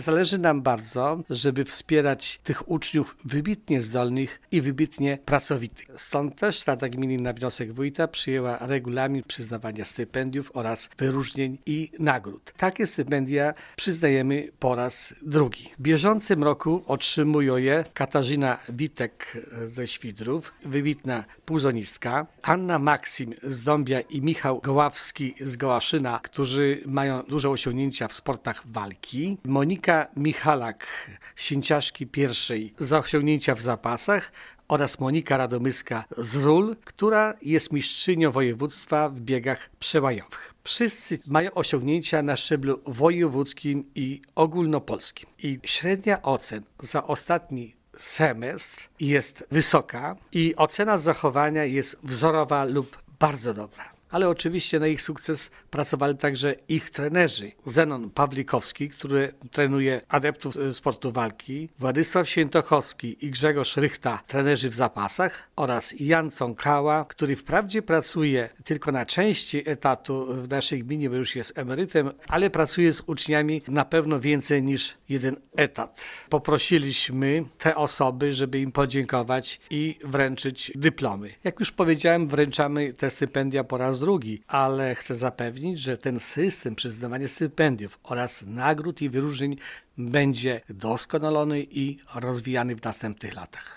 Zależy nam bardzo, żeby wspierać tych uczniów wybitnie zdolnych i wybitnie pracowitych. Stąd też Rada Gminy na wniosek wójta przyjęła regulamin przyznawania stypendiów oraz wyróżnień i nagród. Takie stypendia przyznajemy po raz drugi. W bieżącym roku otrzymują je Katarzyna Witek ze Świdrów, wybitna puzonistka, Anna Maksim z Dąbia i Michał Goławski z Gołaszyna, którzy mają duże osiągnięcia w sportach walki, Monika Michalak, sinciarzki pierwszej za osiągnięcia w zapasach oraz Monika Radomyska z Ról, która jest mistrzynią województwa w biegach przełajowych. Wszyscy mają osiągnięcia na szczeblu wojewódzkim i ogólnopolskim. I średnia ocen za ostatni semestr jest wysoka i ocena zachowania jest wzorowa lub bardzo dobra. Ale oczywiście na ich sukces pracowali także ich trenerzy. Zenon Pawlikowski, który trenuje adeptów sportu walki, Władysław Świętochowski i Grzegorz Rychta, trenerzy w zapasach, oraz Jan Cąkała, który wprawdzie pracuje tylko na części etatu w naszej gminie, bo już jest emerytem, ale pracuje z uczniami na pewno więcej niż jeden etat. Poprosiliśmy te osoby, żeby im podziękować i wręczyć dyplomy. Jak już powiedziałem, wręczamy te stypendia po raz drugi, ale chcę zapewnić, że ten system przyznawania stypendiów oraz nagród i wyróżnień będzie doskonalony i rozwijany w następnych latach.